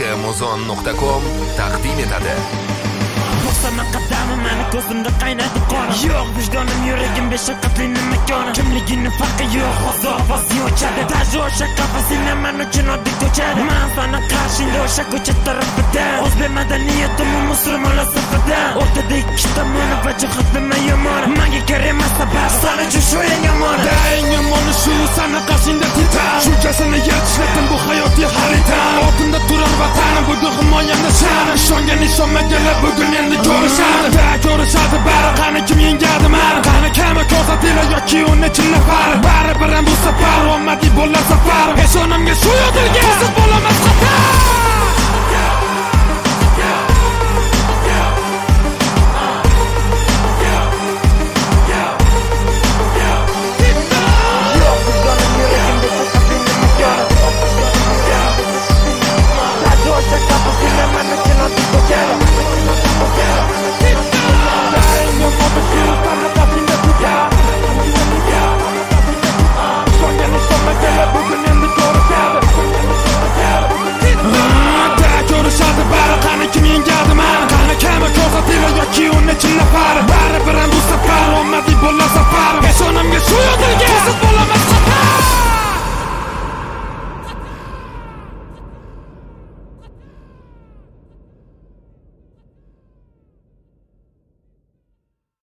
Muzon.com taqdim etadi. Boksana qadamim meni ko'zimda qaynadi qon. Yo'q vijdonim yuragim beshaqqatli makoni. Kimligini farqi yo'q ozob yo'chadi. Tajo o'sha qafasini men uchun oddiy ko'chadi. Men sana qarshingda o'sha ko'cha tarafida. O'zbek madaniyatim musulmonlar safida. O'rtada ikki tomoni va jihat nima yomon. Menga kerak emas sabab sana uchun shu eng yomon. Eng yomoni shu sana qarshingda titar. Shunchasini yetishletim bu hayotiy xarita. Ortimda turar vatanim bugun himoyamda shan. Ishongan ishonmaganlar bugun endi ko'rishadi bari qani kim yengadi mani qani kami ko'rsatdilar yoki uni chin nafar bari bilan bu safar omadiy bo'lar safar peshonamga shu yozilgan